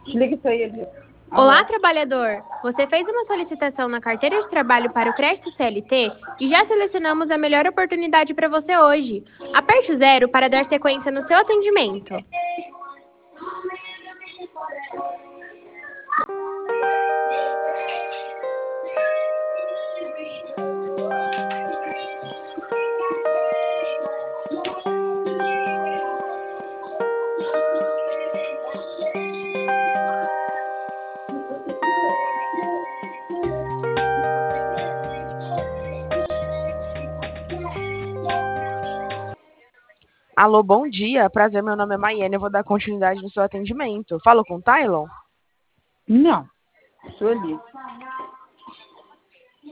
Desliga isso aí, Eli. Olá, trabalhador! Você fez uma solicitação na carteira de trabalho para o crédito CLT e já selecionamos a melhor oportunidade para você hoje. Aperte o 0 para dar sequência no seu atendimento. Alô, bom dia. Prazer, meu nome é Maiane. Eu vou dar continuidade no seu atendimento. Falo com o Tylon? Não, sou Eli.